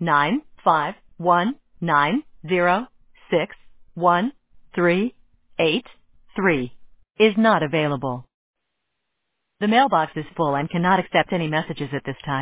951906138 is not available. The mailbox is full and cannot accept any messages at this time.